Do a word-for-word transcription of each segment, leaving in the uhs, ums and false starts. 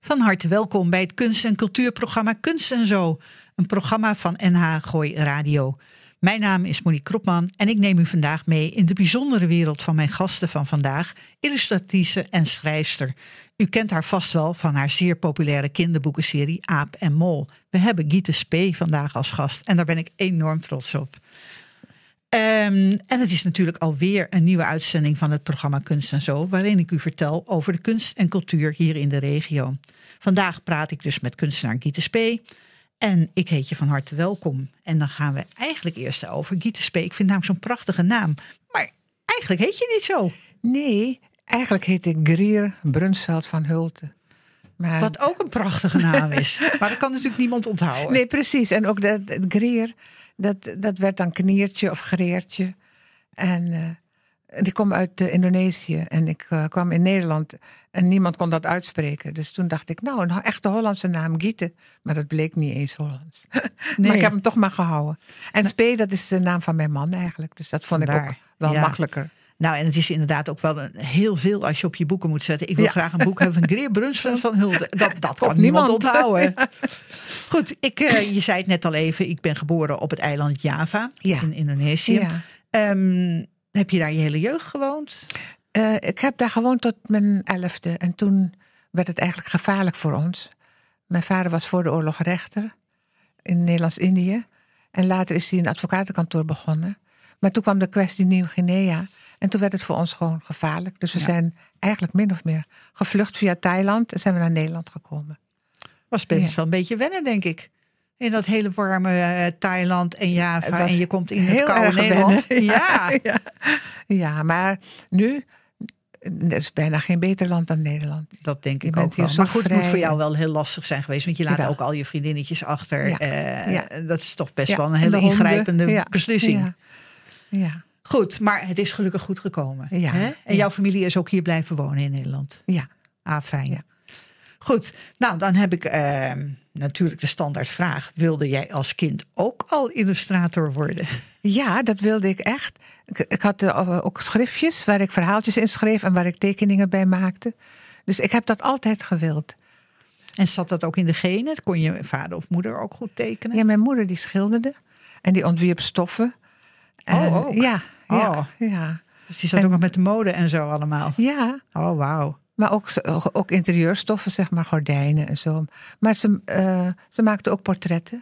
Van harte welkom bij het kunst- en cultuurprogramma Kunst en Zo. Een programma van N H Gooi Radio. Mijn naam is Monique Kropman en ik neem u vandaag mee in de bijzondere wereld van mijn gasten van vandaag, illustratrice en schrijfster. U kent haar vast wel van haar zeer populaire kinderboekenserie Aap en Mol. We hebben Giete Spee vandaag als gast en daar ben ik enorm trots op. Um, en het is natuurlijk alweer een nieuwe uitzending van het programma Kunst en Zo, waarin ik u vertel over de kunst en cultuur hier in de regio. Vandaag praat ik dus met kunstenaar Giete Spee. En ik heet je van harte welkom. En dan gaan we eigenlijk eerst over Giete Spee. Ik vind namelijk zo'n prachtige naam. Maar eigenlijk heet je niet zo. Nee, eigenlijk heet ik Greer Brunsveld van Hulten. Maar... Wat ook een prachtige naam is. Maar dat kan natuurlijk niemand onthouden. Nee, precies. En ook dat, dat Greer, dat, dat werd dan Kniertje of Greertje. En uh, ik kom uit uh, Indonesië. En ik uh, kwam in Nederland en niemand kon dat uitspreken. Dus toen dacht ik, nou, een echte Hollandse naam, Giete. Maar dat bleek niet eens Hollands. Nee. Maar ik heb hem toch maar gehouden. En Spee, dat is de naam van mijn man eigenlijk. Dus dat vond Vandaar. ik ook wel ja. makkelijker. Nou, en het is inderdaad ook wel een, heel veel als je op je boeken moet zetten. Ik wil ja. graag een boek hebben van Greer Brunsveld van Hulten. Dat, dat kan niemand onthouden. Ja. Goed, ik, uh, je zei het net al even. Ik ben geboren op het eiland Java ja. in Indonesië. Ja. Um, heb je daar je hele jeugd gewoond? Uh, ik heb daar gewoond tot mijn elfde. En toen werd het eigenlijk gevaarlijk voor ons. Mijn vader was voor de oorlog rechter in Nederlands-Indië. En later is hij een advocatenkantoor begonnen. Maar toen kwam de kwestie Nieuw-Guinea. En toen werd het voor ons gewoon gevaarlijk. Dus we ja. zijn eigenlijk min of meer gevlucht via Thailand. En zijn we naar Nederland gekomen. Was best ja. wel een beetje wennen, denk ik. In dat hele warme uh, Thailand en Java. En je komt in het koude Nederland. Ja. Ja. ja, maar nu... Er is bijna geen beter land dan Nederland. Dat denk ik ook wel. Maar goed, het moet voor jou wel heel lastig zijn geweest. Want je laat ja. ook al je vriendinnetjes achter. Ja. Uh, ja. Dat is toch best ja. wel een hele ingrijpende ja. beslissing. Ja. ja. Goed, maar het is gelukkig goed gekomen. Ja. Hè? En ja. jouw familie is ook hier blijven wonen in Nederland? Ja. Ah, fijn. Ja. Goed, nou dan heb ik uh, natuurlijk de standaardvraag. Wilde jij als kind ook al illustrator worden? Ja, dat wilde ik echt. Ik, ik had uh, ook schriftjes waar ik verhaaltjes in schreef en waar ik tekeningen bij maakte. Dus ik heb dat altijd gewild. En zat dat ook in de genen? Kon je vader of moeder ook goed tekenen? Ja, mijn moeder die schilderde en die ontwierp stoffen. En, oh, ook? Ja, ja, oh. ja. Dus die zat en, ook nog met de mode en zo allemaal? Ja. Oh, wauw. Maar ook, ook interieurstoffen, zeg maar, gordijnen en zo. Maar ze, uh, ze maakte ook portretten.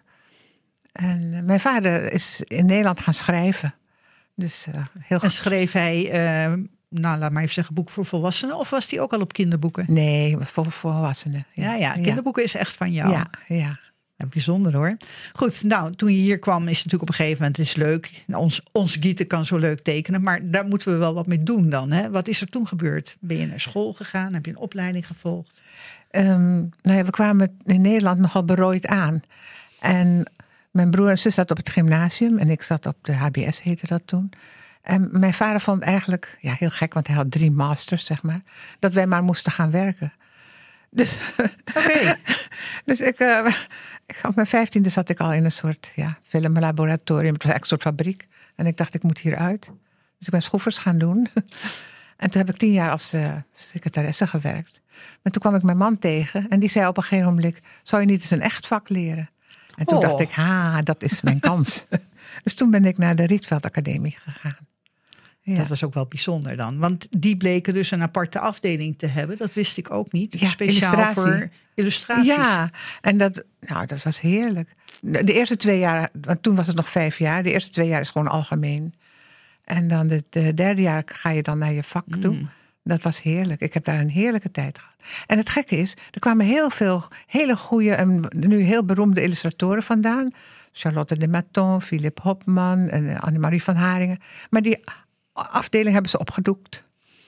En uh, mijn vader is in Nederland gaan schrijven. Dus, uh, heel en schreef hij, uh, nou laat maar even zeggen, boeken voor volwassenen? Of was hij ook al op kinderboeken? Nee, voor volwassenen. Ja, ja, ja kinderboeken ja. is echt van jou. Ja, ja. Ja, bijzonder hoor. Goed, nou, toen je hier kwam is het natuurlijk op een gegeven moment het is leuk. Ons, ons Giete kan zo leuk tekenen, maar daar moeten we wel wat mee doen dan. Hè? Wat is er toen gebeurd? Ben je naar school gegaan? Heb je een opleiding gevolgd? Um, nou ja, we kwamen in Nederland nogal berooid aan. En mijn broer en zus zaten op het gymnasium en ik zat op de H B S, heette dat toen. En mijn vader vond eigenlijk, ja, heel gek, want hij had drie masters, zeg maar, dat wij maar moesten gaan werken. Dus, okay. dus ik, uh, ik, op mijn vijftiende zat ik al in een soort ja, filmlaboratorium. Het was echt een soort fabriek. En ik dacht, ik moet hieruit. Dus ik ben schroefers gaan doen. En toen heb ik tien jaar als uh, secretaresse gewerkt. Maar toen kwam ik mijn man tegen. En die zei op een gegeven moment, zou je niet eens een echt vak leren? En toen oh. dacht ik, ha, dat is mijn kans. Dus toen ben ik naar de Rietveld Academie gegaan. Ja. Dat was ook wel bijzonder dan. Want die bleken dus een aparte afdeling te hebben. Dat wist ik ook niet. Ja, speciaal illustratie. voor illustraties. Ja, en dat, nou, dat was heerlijk. De eerste twee jaar, want toen was het nog vijf jaar. De eerste twee jaar is gewoon algemeen. En dan het de derde jaar ga je dan naar je vak toe. Mm. Dat was heerlijk. Ik heb daar een heerlijke tijd gehad. En het gekke is, er kwamen heel veel hele goede en nu heel beroemde illustratoren vandaan. Charlotte de Maton, Philip Hopman en Annemarie van Haringen. Maar die afdeling hebben ze opgedoekt.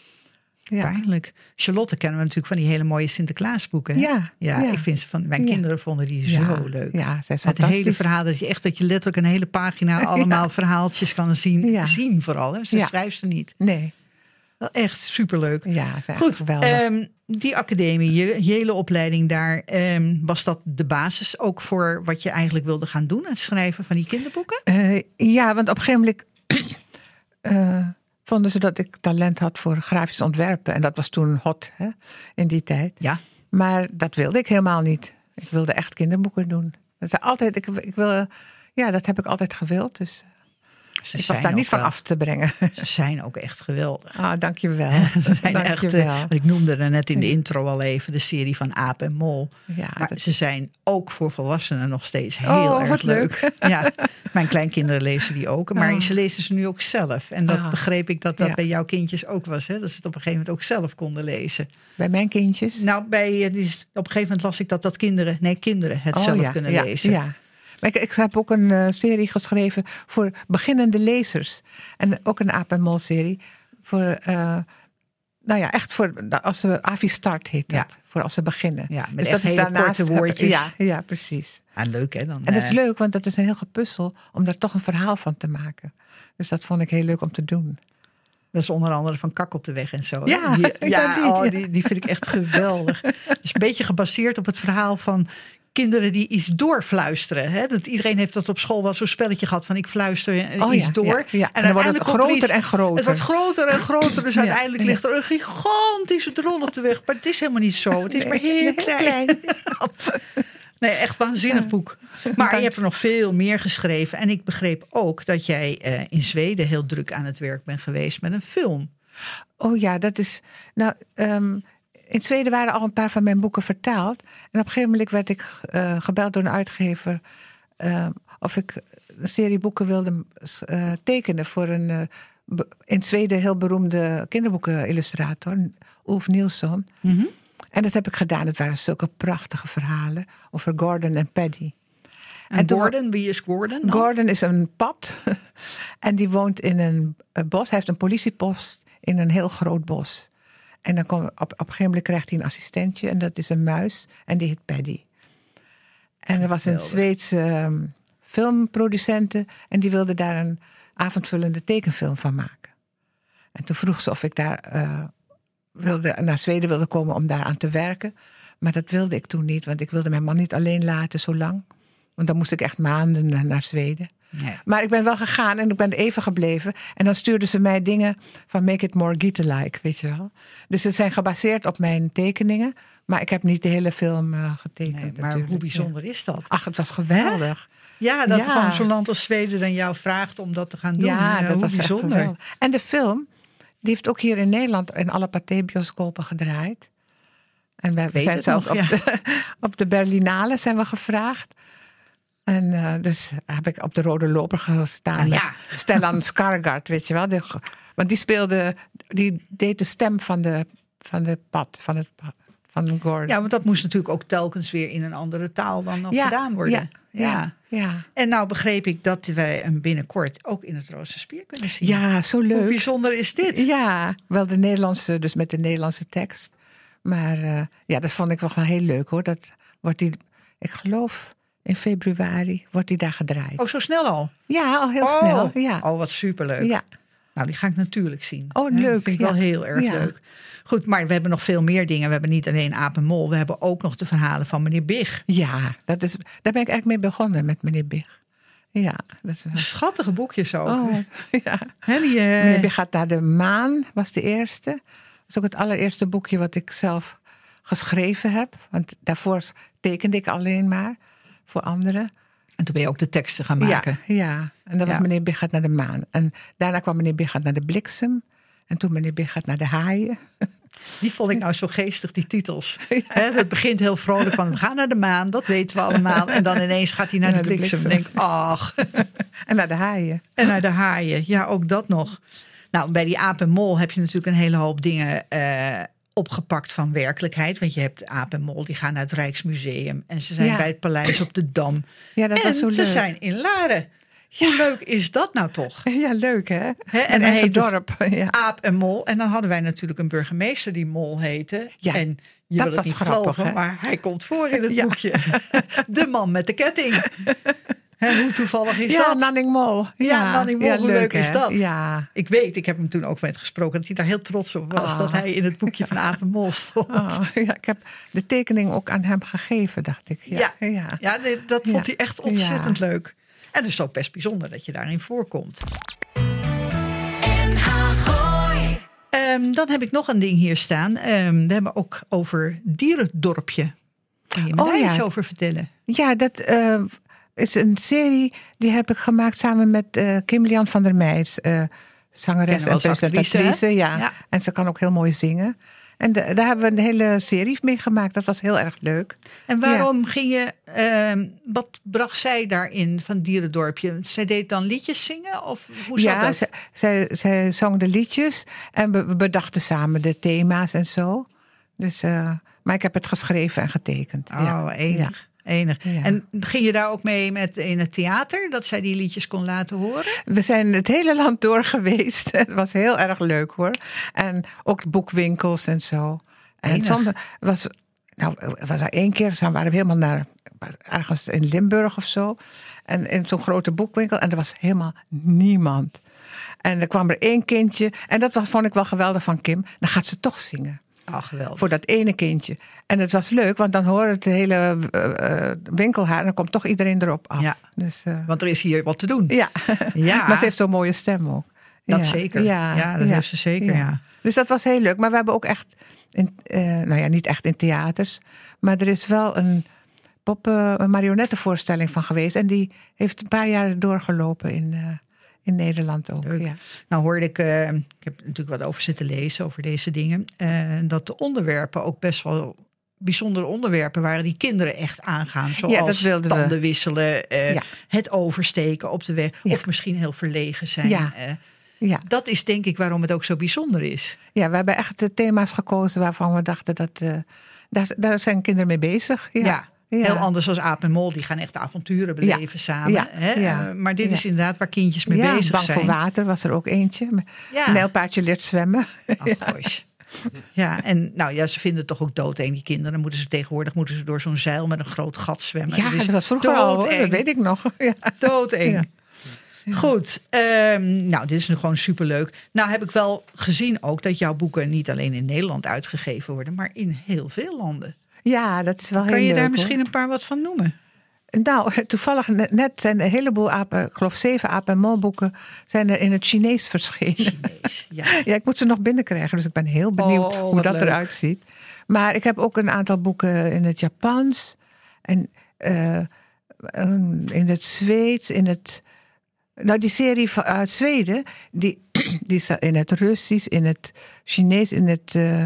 Ja. Pijnlijk. Charlotte kennen we natuurlijk van die hele mooie Sinterklaasboeken. Ja, ja, ja. Ik vind ze van mijn ja. kinderen vonden die ja. zo leuk. Ja, zij is het hele verhaal dat je echt dat je letterlijk een hele pagina allemaal ja. verhaaltjes kan zien, ja. zien vooral. Hè? Ze ja. schrijft ze niet. Nee. Wel echt superleuk. Ja, goed. Um, die academie, je, je hele opleiding daar, um, was dat de basis ook voor wat je eigenlijk wilde gaan doen, het schrijven van die kinderboeken? Uh, ja, want op een gegeven moment uh, vonden ze dat ik talent had voor grafisch ontwerpen. En dat was toen hot, hè, in die tijd. Ja. Maar dat wilde ik helemaal niet. Ik wilde echt kinderboeken doen. Dat is altijd, ik, ik wil, ja, dat heb ik altijd gewild. Dus Ze ik was daar niet van wel, af te brengen. Ze zijn ook echt geweldig. Ah, dank je wel. Ze zijn dank echt, je wel. ik noemde er net in de intro al even de serie van Aap en Mol. Ja, maar dat... ze zijn ook voor volwassenen nog steeds heel oh, erg wat leuk. leuk. Ja, mijn kleinkinderen lezen die ook. Maar oh. ze lezen ze nu ook zelf. En dat ah. begreep ik dat dat ja. bij jouw kindjes ook was. Hè? Dat ze het op een gegeven moment ook zelf konden lezen. Bij mijn kindjes? Nou, bij, op een gegeven moment las ik dat, dat kinderen, nee, kinderen het oh, zelf ja. kunnen ja. lezen. Ja. Maar ik, ik heb ook een uh, serie geschreven voor beginnende lezers. En ook een Aap en Mol serie. Voor, uh, nou ja, echt voor, als ze, Avi Start heet dat. Ja. Voor als ze beginnen. Ja, met dus echt dat is hele korte woordjes. Ja, ja, precies. Ah, leuk hè? Dan, en dat is uh, leuk, want dat is een heel gepuzzel om daar toch een verhaal van te maken. Dus dat vond ik heel leuk om te doen. Dat is onder andere van Kak op de weg en zo. Ja, die, ja, die, oh, ja. die, die vind ik echt geweldig. Het is een beetje gebaseerd op het verhaal van kinderen die iets doorfluisteren. Hè? Dat iedereen heeft dat op school wel zo'n spelletje gehad van ik fluister oh, iets ja, door. Ja, ja. En, en dan wordt het groter iets, en groter. Het wordt groter en groter. Dus ja, uiteindelijk ja. ligt er een gigantische drol op de weg. Maar het is helemaal niet zo. Het is nee, maar heel nee, klein. klein. Nee, echt waanzinnig boek. Maar je hebt er nog veel meer geschreven. En ik begreep ook dat jij uh, in Zweden heel druk aan het werk bent geweest met een film. Oh ja, dat is... Nou, um, in Zweden waren al een paar van mijn boeken vertaald. En op een gegeven moment werd ik uh, gebeld door een uitgever... Uh, of ik een serie boeken wilde uh, tekenen voor een... Uh, in Zweden heel beroemde kinderboekenillustrator, Ulf Nilsson. Mm-hmm. En dat heb ik gedaan. Het waren zulke prachtige verhalen over Gordon en Paddy. En, en Gordon, toen, wie is Gordon? Dan? Gordon is een pad. En die woont in een bos. Hij heeft een politiepost in een heel groot bos. En dan kom, op, op een gegeven moment krijgt hij een assistentje. En dat is een muis. En die heet Paddy. En er was een Zweedse um, filmproducente. En die wilde daar een avondvullende tekenfilm van maken. En toen vroeg ze of ik daar uh, wilde, naar Zweden wilde komen om daar aan te werken. Maar dat wilde ik toen niet. Want ik wilde mijn man niet alleen laten zo lang. Want dan moest ik echt maanden naar Zweden. Nee. Maar ik ben wel gegaan en ik ben even gebleven. En dan stuurden ze mij dingen van make it more Gita-like, weet je wel. Dus ze zijn gebaseerd op mijn tekeningen. Maar ik heb niet de hele film uh, getekend. Nee, maar natuurlijk. Hoe bijzonder ja. is dat? Ach, het was geweldig. Hè? Ja, dat ja. gewoon zo'n land als Zweden dan jou vraagt om dat te gaan doen. Ja, dat hoe was bijzonder. En de film, die heeft ook hier in Nederland in alle Pathé-bioscopen gedraaid. En we Weet zijn zelfs nog, op, ja. de, op de Berlinale zijn we gevraagd. En uh, dus heb ik op de rode loper gestaan. Ah, ja. Met Stellan Skarsgård, weet je wel. Die, want die speelde, die deed de stem van de, van de pad, van het pad, van Gordon. Ja, want dat moest natuurlijk ook telkens weer in een andere taal dan nog ja, gedaan worden. Ja, ja, ja. ja. En nou begreep ik dat wij hem binnenkort ook in het Roosterspier kunnen zien. Ja, zo leuk. Hoe bijzonder is dit? Ja, wel de Nederlandse, dus met de Nederlandse tekst. Maar uh, ja, dat vond ik wel heel leuk hoor. Dat wordt die, ik geloof... In februari wordt die daar gedraaid. Oh, zo snel al? Ja, al heel oh. snel. Ja. Oh, wat superleuk. Ja. Nou, die ga ik natuurlijk zien. Oh, leuk. Dat vind ik ja. wel heel erg ja. leuk. Goed, maar we hebben nog veel meer dingen. We hebben niet alleen Aap en Mol. We hebben ook nog de verhalen van meneer Big. Ja, dat is, daar ben ik eigenlijk mee begonnen met meneer Big. Ja, dat is wel... Schattige boekjes ook. Oh, ja. He, die, uh... Meneer Big gaat naar de maan, was de eerste. Dat is ook het allereerste boekje wat ik zelf geschreven heb. Want daarvoor tekende ik alleen maar voor anderen. En toen ben je ook de teksten gaan maken. Ja, ja. En dat was ja. meneer Big gaat naar de maan. En daarna kwam meneer Big gaat naar de bliksem. En toen meneer Big gaat naar de haaien. Die vond ik nou zo geestig, die titels. Ja. He, het begint heel vrolijk van, we gaan naar de maan, dat weten we allemaal. En dan ineens gaat hij naar, naar de bliksem. En denk ik, ach. En naar de haaien. En naar de haaien, ja, ook dat nog. Nou, bij die Aap en Mol heb je natuurlijk een hele hoop dingen... Uh, opgepakt van werkelijkheid. Want je hebt Aap en Mol, die gaan naar het Rijksmuseum. En ze zijn ja. bij het Paleis op de Dam. Ja, dat en was zo ze leuk. zijn in Laren. Hoe ja. leuk is dat nou toch? Ja, leuk hè? He, en dan heet dorp. het ja. Aap en Mol. En dan hadden wij natuurlijk een burgemeester die Mol heette. Ja, en je dat wil het niet grappig, geloven, hè? maar hij komt voor in het ja. boekje. De man met de ketting. En hoe toevallig is ja, dat? Nanning Mol. Ja, ja Nanning Mol, ja, hoe leuk, leuk is dat? Ja. Ik weet, ik heb hem toen ook met gesproken... dat hij daar heel trots op was, oh. dat hij in het boekje van Aap en Mol stond. Oh, ja, ik heb de tekening ook aan hem gegeven, dacht ik. Ja, ja. ja. ja dat vond ja. hij echt ontzettend ja. leuk. En dus ook best bijzonder dat je daarin voorkomt. N H Gooi. Um, dan heb ik nog een ding hier staan. Um, we hebben ook over Dierendorpje. Kan je me Oh, daar ja. iets over vertellen? Ja, dat uh, is een serie die heb ik gemaakt samen met uh, Kim-Lian van der Meijs. Uh, zangeres en presentatrice. Ja. Ja. En ze kan ook heel mooi zingen. En de, daar hebben we een hele serie mee gemaakt. Dat was heel erg leuk. En waarom ja. ging je... Uh, wat bracht zij daarin van Dierendorpje? Zij deed dan liedjes zingen? Of hoe zat ja, dat? Zij, zij, zij zong de liedjes. En we, we bedachten samen de thema's en zo. Dus, uh, maar ik heb het geschreven en getekend. Oh, ja. enig. Ja. Enig. Ja. En ging je daar ook mee met in het theater? Dat zij die liedjes kon laten horen? We zijn het hele land door geweest. Het was heel erg leuk hoor. En ook boekwinkels en zo. En soms was... Nou, was er één keer, dan waren we helemaal naar... ergens in Limburg of zo. En in zo'n grote boekwinkel. En er was helemaal niemand. En er kwam er één kindje. En dat was, vond ik wel geweldig van Kim. Dan gaat ze toch zingen. Oh, geweldig. Voor dat ene kindje. En het was leuk, want dan hoort het hele uh, winkel haar en dan komt toch iedereen erop af. Ja, dus, uh, want er is hier wat te doen. Ja, ja. Maar ze heeft zo'n mooie stem ook. Dat ja. zeker. Ja, ja dat ja. heeft ze zeker, ja. ja. Dus dat was heel leuk. Maar we hebben ook echt, in, uh, nou ja, niet echt in theaters. Maar er is wel een poppen, een marionettenvoorstelling van geweest. En die heeft een paar jaar doorgelopen in... Uh, In Nederland ook, ja. Nou hoorde ik, uh, ik heb natuurlijk wat over zitten lezen over deze dingen. Uh, dat de onderwerpen ook best wel bijzondere onderwerpen waren die kinderen echt aangaan. Zoals ja, tanden we. wisselen, uh, ja. het oversteken op de weg. Ja. Of misschien heel verlegen zijn. Ja. Uh, ja. Dat is denk ik waarom het ook zo bijzonder is. Ja, we hebben echt de thema's gekozen waarvan we dachten dat... Uh, daar, daar zijn kinderen mee bezig. Ja. ja. Ja. Heel anders als Aap en Mol, die gaan echt avonturen beleven ja. samen. Ja. Hè? Ja. Maar dit ja. is inderdaad waar kindjes mee ja, bezig bang zijn. Bang voor water was er ook eentje. Ja. Een nijlpaardje leert zwemmen. Oh, gosh. Ja, en nou ja, ze vinden het toch ook doodeng, die kinderen. Dan moeten ze tegenwoordig moeten ze door zo'n zeil met een groot gat zwemmen. Ja, dat, dat was vroeger al, hoor. Dat weet ik nog. Ja. Doodeng. Ja. Ja. Goed, um, nou dit is nu gewoon superleuk. Nou heb ik wel gezien ook dat jouw boeken niet alleen in Nederland uitgegeven worden, maar in heel veel landen. Ja, dat is wel heel leuk. Kan je leuk, daar misschien hoor. een paar wat van noemen? Nou, toevallig net zijn een heleboel apen, ik geloof zeven Aap en Mol boeken, zijn er in het Chinees verschenen. Chinees, ja. Ja, ik moet ze nog binnenkrijgen, dus ik ben heel benieuwd oh, hoe dat leuk. eruit ziet. Maar ik heb ook een aantal boeken in het Japans en uh, in het Zweeds, in het... Nou, die serie uit Zweden, die, die is in het Russisch, in het Chinees, in het uh, uh,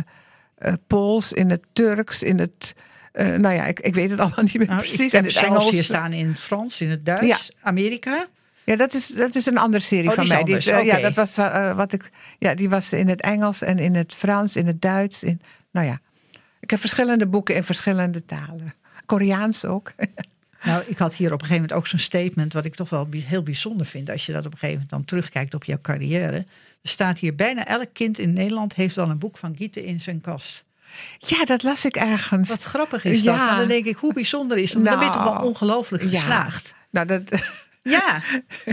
Pools, in het Turks, in het... Uh, nou ja, ik, ik weet het allemaal niet meer nou, precies. Ik heb en het zelfs Engels hier staan in het Frans, in het Duits, ja. Amerika. Ja, dat is, dat is een andere serie oh, van die mij. Anders, die, uh, okay. Ja, dat was uh, wat ik. Ja, die was in het Engels en in het Frans, in het Duits. In, nou ja, ik heb verschillende boeken in verschillende talen. Koreaans ook. Nou, ik had hier op een gegeven moment ook zo'n statement, wat ik toch wel heel bijzonder vind, als je dat op een gegeven moment dan terugkijkt op jouw carrière. Er staat hier: bijna elk kind in Nederland heeft wel een boek van Giete in zijn kast. Ja, dat las ik ergens. Wat grappig is dat. Ja. Want dan denk ik, hoe bijzonder is dat? Nou, dan ben je toch wel ongelooflijk geslaagd. Ja. Nou, dat... Ja,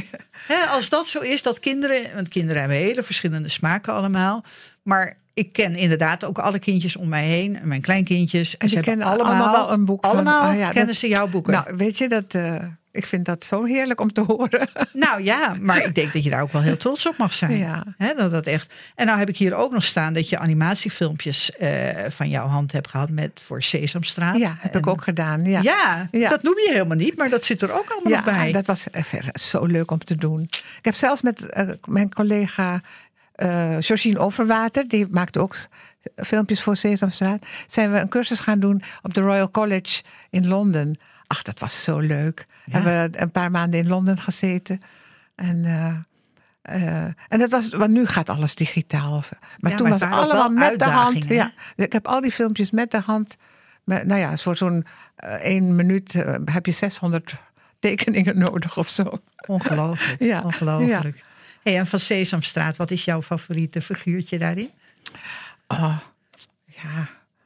He, als dat zo is, dat kinderen... Want kinderen hebben hele verschillende smaken allemaal. Maar ik ken inderdaad ook alle kindjes om mij heen. Mijn kleinkindjes. En, en ze kennen allemaal, allemaal wel een boek allemaal van... Oh ja, allemaal kennen dat, ze jouw boeken. Nou, weet je, dat... Uh... Ik vind dat zo heerlijk om te horen. Nou ja, maar ik denk dat je daar ook wel heel trots op mag zijn. Ja. He, dat dat echt. En nou heb ik hier ook nog staan dat je animatiefilmpjes uh, van jouw hand hebt gehad met voor Sesamstraat. Ja, heb en, ik ook gedaan. Ja. Ja, ja, dat noem je helemaal niet, maar dat zit er ook allemaal ja, nog bij. Ja, dat was even zo leuk om te doen. Ik heb zelfs met uh, mijn collega uh, Georgine Overwater, die maakte ook filmpjes voor Sesamstraat, zijn we een cursus gaan doen op de Royal College in Londen. Ach, dat was zo leuk. Ja. Hebben we een paar maanden in Londen gezeten. En, uh, uh, en dat was, want nu gaat alles digitaal. Maar ja, toen maar was het allemaal met de hand. Hè? Ja, ik heb al die filmpjes met de hand. Maar, nou ja, voor zo'n uh, één minuut uh, heb je zeshonderd tekeningen nodig of zo. Ongelooflijk. Ja. Ongelooflijk. Ja. Hey, en van Sesamstraat, wat is jouw favoriete figuurtje daarin? Oh, ja...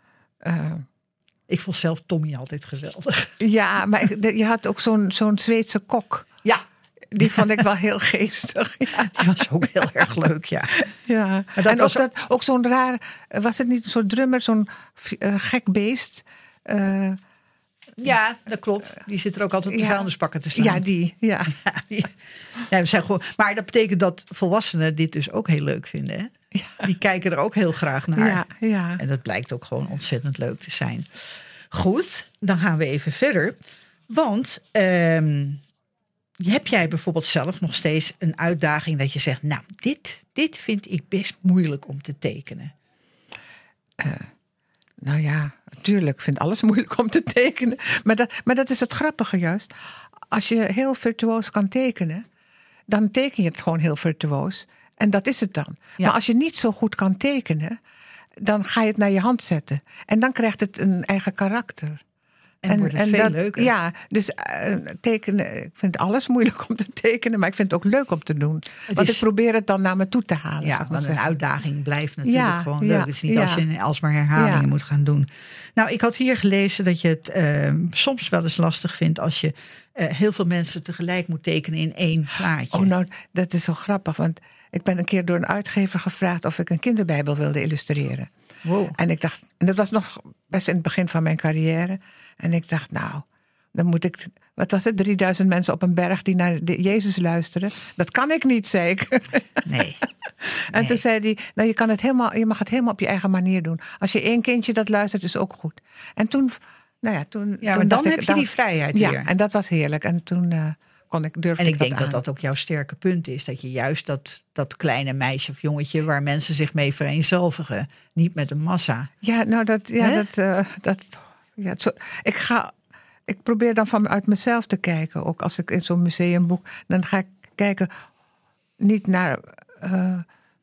Uh, Ik vond zelf Tommy altijd geweldig. Ja, maar je had ook zo'n, zo'n Zweedse kok. Ja. Die vond ik wel heel geestig. Ja. Die was ook heel erg leuk, ja. Ja. Maar dat en was ook, dat, ook zo'n raar... Was het niet zo'n drummer, zo'n uh, gek beest? Uh, ja, dat klopt. Die zit er ook altijd op de ja. vuilnisbakken te staan. Ja, die. Ja. Ja, die, ja, we zijn gewoon, maar dat betekent dat volwassenen dit dus ook heel leuk vinden, hè? Ja. Die kijken er ook heel graag naar. Ja, ja. En dat blijkt ook gewoon ontzettend leuk te zijn. Goed, dan gaan we even verder. Want ehm, heb jij bijvoorbeeld zelf nog steeds een uitdaging dat je zegt... nou, dit, dit vind ik best moeilijk om te tekenen? Uh, nou ja, natuurlijk. Ik vind alles moeilijk om te tekenen. Maar dat, maar dat is het grappige juist. Als je heel virtuoos kan tekenen... dan teken je het gewoon heel virtuoos. En dat is het dan. Ja. Maar als je niet zo goed kan tekenen... dan ga je het naar je hand zetten. En dan krijgt het een eigen karakter. En, en wordt het en veel dat, leuker. Ja, dus uh, tekenen... Ik vind alles moeilijk om te tekenen... maar ik vind het ook leuk om te doen. Het Want is, ik probeer het dan naar me toe te halen. Ja, want een uitdaging blijft natuurlijk ja, gewoon leuk. Ja, het is niet ja. als je alsmaar herhalingen ja. moet gaan doen. Nou, ik had hier gelezen dat je het uh, soms wel eens lastig vindt... als je uh, heel veel mensen tegelijk moet tekenen in één plaatje. Oh, nou, dat is zo grappig. Want ik ben een keer door een uitgever gevraagd... of ik een kinderbijbel wilde illustreren. Wow. En ik dacht, en dat was nog best in het begin van mijn carrière. En ik dacht, nou, dan moet ik, wat was het, drieduizend mensen op een berg die naar de Jezus luisteren. Dat kan ik niet, zei ik. Nee. En nee. Toen zei hij, nou, je kan het helemaal, je mag het helemaal op je eigen manier doen. Als je één kindje dat luistert, is ook goed. En toen, nou ja, toen. Ja, maar toen dan dacht heb ik, je dan, die vrijheid ja, hier. En dat was heerlijk. En toen uh, kon ik durfde En ik, ik denk dat, dat aan. dat ook jouw sterke punt is. Dat je juist dat, dat kleine meisje of jongetje waar mensen zich mee vereenzelvigen, niet met een massa. Ja, nou dat, ja, He? dat, uh, dat, ja, zo, ik ga, ik probeer dan vanuit mezelf te kijken. Ook als ik in zo'n museumboek, dan ga ik kijken niet naar uh,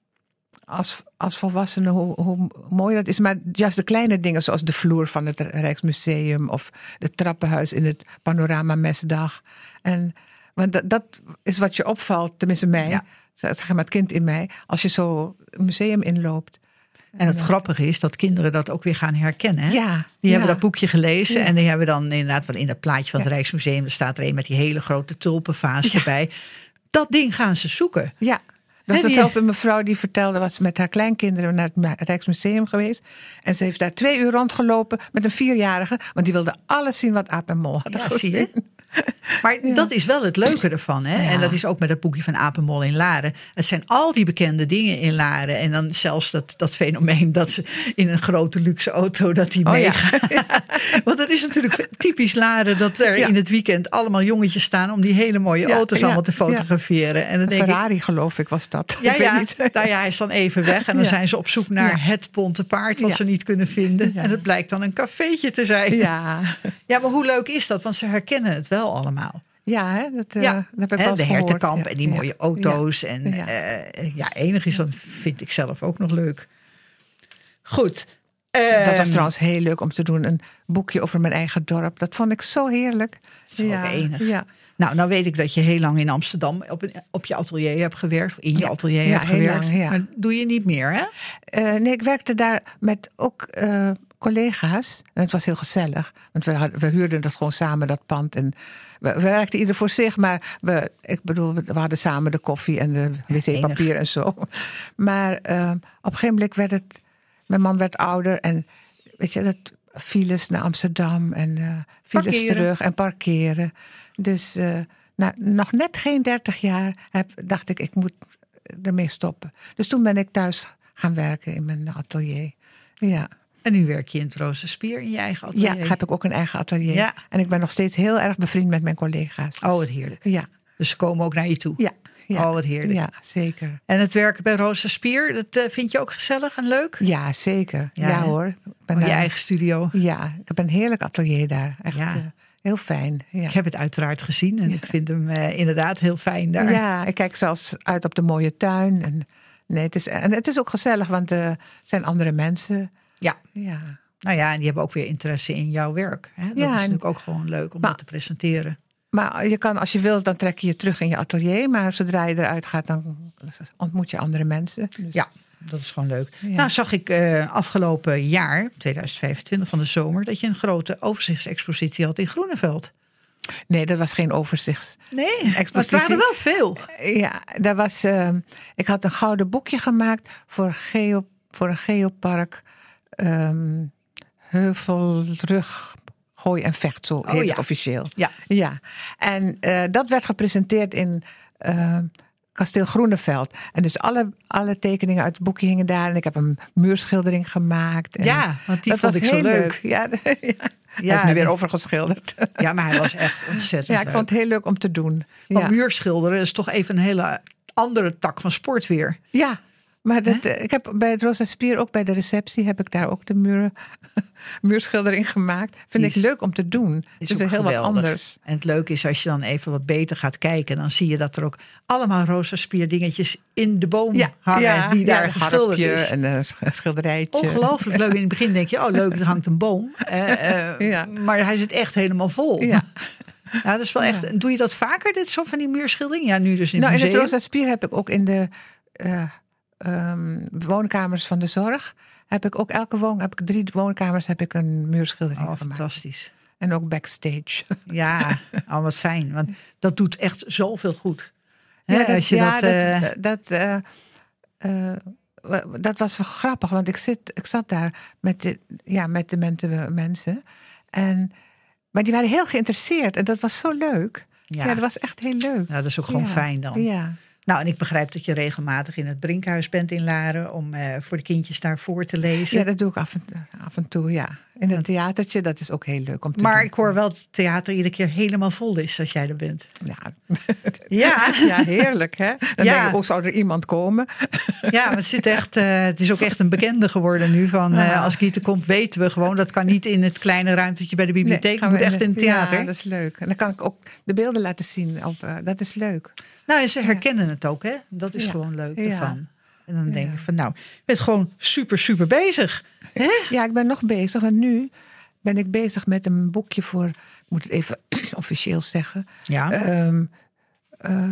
als, als volwassene hoe, hoe mooi dat is, maar juist de kleine dingen zoals de vloer van het Rijksmuseum of het trappenhuis in het Panorama Mesdag. En want dat, dat is wat je opvalt, tenminste mij, ja. zeg maar het kind in mij, als je zo een museum inloopt. En het grappige is dat kinderen dat ook weer gaan herkennen. Hè? Ja, die ja. hebben dat boekje gelezen. Ja. En die hebben dan inderdaad wel in dat plaatje van het ja. Rijksmuseum. Er staat er een met die hele grote tulpenvaas ja. erbij. Dat ding gaan ze zoeken. Ja. Dat is die... zelfs een mevrouw die vertelde, was met haar kleinkinderen naar het Rijksmuseum geweest. En ze heeft daar twee uur rondgelopen met een vierjarige. Want die wilde alles zien wat Aap en Mol hadden ja, gezien. zie je? Maar ja. dat is wel het leuke ervan. Hè? Ja. En dat is ook met het boekje van Aap en Mol in Laren. Het zijn al die bekende dingen in Laren. En dan zelfs dat, dat fenomeen dat ze in een grote luxe auto dat die oh, meegaan. Ja. Want dat is natuurlijk typisch Laren. Dat er ja. in het weekend allemaal jongetjes staan om die hele mooie ja, auto's ja, allemaal te fotograferen. Ja. En dan denk Ferrari ik, geloof ik was dat. Ja, ik ja. weet niet. Nou ja, hij is dan even weg. En dan ja. zijn ze op zoek naar ja. het bonte paard wat ja. ze niet kunnen vinden. Ja. En het blijkt dan een cafeetje te zijn. Ja. Ja, maar hoe leuk is dat? Want ze herkennen het wel allemaal. Ja, hè, dat, uh, ja. dat heb ik hè, wel de gehoord. hertenkamp Ja. en die mooie ja. auto's. En ja, uh, ja enig is, dat vind ik zelf ook nog leuk. Goed. Um, dat was trouwens heel leuk om te doen. Een boekje over mijn eigen dorp. Dat vond ik zo heerlijk. Dat is ja. ook enig. Ja. Nou, nou weet ik dat je heel lang in Amsterdam op, een, op je atelier hebt gewerkt. Of in je ja. atelier ja, hebt gewerkt. Lang, ja. Maar doe je niet meer, hè? Uh, nee, ik werkte daar met ook uh, collega's. En het was heel gezellig. Want we, hadden, we huurden dat gewoon samen, dat pand. En we, we werkten ieder voor zich. Maar we, ik bedoel, we hadden samen de koffie en de wc-papier ja, en zo. Maar uh, op een gegeven moment werd het... Mijn man werd ouder en weet je, dat files naar Amsterdam en uh, files parkeren. terug en parkeren. Dus uh, nou, nog net geen dertig jaar heb, dacht ik, ik moet ermee stoppen. Dus toen ben ik thuis gaan werken in mijn atelier. Ja. En nu werk je in het Rozenspier in je eigen atelier? Ja, heb ik ook een eigen atelier. Ja. En ik ben nog steeds heel erg bevriend met mijn collega's. Dus. Oh, wat heerlijk. Ja. Dus ze komen ook naar je toe? Ja. Ja. Oh, wat heerlijk. Ja, zeker. En het werken bij Rozenspier, dat uh, vind je ook gezellig en leuk? Ja, zeker. Ja, ja hoor. Ik ben oh, je daar, eigen studio? Ja, ik heb een heerlijk atelier daar. Echt ja. uh, heel fijn. Ja. Ik heb het uiteraard gezien en ja. ik vind hem uh, inderdaad heel fijn daar. Ja, ik kijk zelfs uit op de mooie tuin. En, nee, het is, en het is ook gezellig, want er uh, zijn andere mensen. Ja. ja. Nou ja, en die hebben ook weer interesse in jouw werk. Hè? Dat ja, is natuurlijk ook gewoon leuk om maar, dat te presenteren. Maar je kan, als je wilt, dan trek je je terug in je atelier. Maar zodra je eruit gaat, dan ontmoet je andere mensen. Dus. Ja, dat is gewoon leuk. Ja. Nou zag ik uh, afgelopen jaar, tweeduizend vijfentwintig van de zomer, dat je een grote overzichtsexpositie had in Groeneveld. Nee, dat was geen overzichts. Nee, maar het waren er wel veel. Ja, daar was, uh, ik had een gouden boekje gemaakt voor, geo, voor een geopark. Um, Heuvelrug... Gooi en Vecht, zo heet oh, ja. het officieel. Ja. ja. En uh, dat werd gepresenteerd in uh, Kasteel Groeneveld. En dus alle, alle tekeningen uit het boekje hingen daar. En ik heb een muurschildering gemaakt. En ja, want die dat vond was ik zo heel leuk. leuk. Ja, ja. Ja, hij is nu weer die- overgeschilderd. Ja, maar hij was echt ontzettend Ja, ik leuk. vond het heel leuk om te doen. Want Ja. muurschilderen is toch even een hele andere tak van sport weer. Ja, maar dat, eh, ik heb bij het Rosa Spier, ook bij de receptie, heb ik daar ook de muur, muurschildering gemaakt. Vind Die is- ik leuk om te doen. Is Het is ook weer heel wat geweldig. anders. En het leuke is als je dan even wat beter gaat kijken, dan zie je dat er ook allemaal rosa spierdingetjes in de boom hangen die daar een geschilderd harpje is. en een sch- schilderijtje. Ongelooflijk leuk. In het begin denk je, oh leuk, er hangt een boom. Eh, eh, Ja. Maar hij zit echt helemaal vol. Ja. Ja, dat is wel echt. Ja. En doe je dat vaker, dit soort van die muurschildering? Ja, nu dus in het Nou, in museum. het Rosa Spier heb ik ook in de eh, ehm, woonkamers van de zorg. Heb ik ook elke woon, heb ik drie woonkamers heb ik een muurschildering Oh, gemaakt. fantastisch. En ook backstage. Ja, oh, wat fijn. Want dat doet echt zoveel goed. Hè, Ja, dat, als je ja, dat, dat, eh, dat, eh, eh, dat was wel grappig, want ik, zit, ik zat daar met de, ja, met de men- mensen. En, maar die waren heel geïnteresseerd en dat was zo leuk. ja, Ja, dat was echt heel leuk. nou, dat is ook gewoon Ja. fijn dan. Ja. Nou, en ik begrijp dat je regelmatig in het Brinkhuis bent in Laren om eh, voor de kindjes daar voor te lezen. ja, dat doe ik af en, af en toe, ja. In een theatertje, dat is ook heel leuk om te Maar doen. ik hoor wel dat het theater iedere keer helemaal vol is als jij er bent. Ja, Ja, ja heerlijk hè. Dan Ja. denk ik, oh, zou er iemand komen? ja, maar het, zit echt, eh, het is ook echt een bekende geworden nu. Van, eh, Ah. als Gieten komt, weten we gewoon. Dat kan niet in het kleine ruimtetje bij de bibliotheek. Nee, Het gaan moet we echt in het theater. Ja, dat is leuk. En dan kan ik ook de beelden laten zien. Op, uh, dat is leuk. Nou, en ze herkennen het ook, hè? Dat is Ja. gewoon leuk Ja. ervan. En dan denk Ja. ik van, nou, je bent gewoon super, super bezig. Hè? Ja, ik ben nog bezig. En nu ben ik bezig met een boekje voor... Ik moet het even officieel zeggen. Ja, Ehm, eh,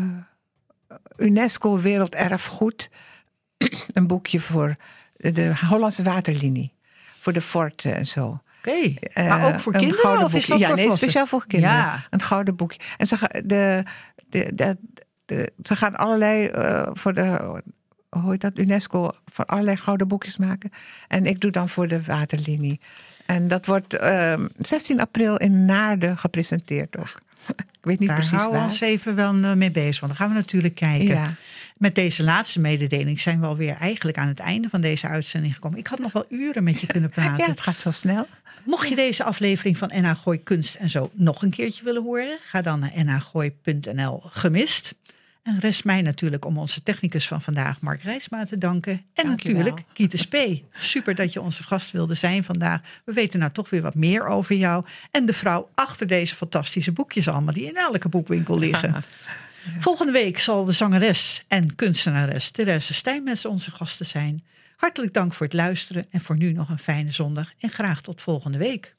UNESCO Werelderfgoed. Een boekje voor de Hollandse Waterlinie. Voor de forten en zo. oké. Eh, Maar ook voor een kinderen gouden of is boekje. dat ja, voor nee, volwassenen? speciaal voor kinderen. Ja. Een gouden boekje. En ze, ga- de, de, de, de, ze gaan allerlei uh, voor de hoe heet dat, UNESCO voor allerlei gouden boekjes maken. En ik doe dan voor de waterlinie. En dat wordt uh, zestien april in Naarden gepresenteerd ook. Ik weet niet Daar precies houden we waar. ons even wel mee bezig. Want dan gaan we natuurlijk kijken. Ja. Met deze laatste mededeling zijn we alweer eigenlijk aan het einde van deze uitzending gekomen. Ik had nog wel uren met je kunnen praten. Ja, het gaat zo snel. Mocht je deze aflevering van N H Gooi Kunst en Zo nog een keertje willen horen, ga dan naar n h gooi punt n l gemist. En rest mij natuurlijk om onze technicus van vandaag, Mark Rijsma, te danken. En Dank je natuurlijk wel. Giete Spee. Super dat je onze gast wilde zijn vandaag. We weten nou toch weer wat meer over jou. En de vrouw achter deze fantastische boekjes allemaal, die in elke boekwinkel liggen. Ja. Volgende week zal de zangeres en kunstenares Therese Stijnmens onze gasten zijn. Hartelijk dank voor het luisteren en voor nu nog een fijne zondag. En graag tot volgende week.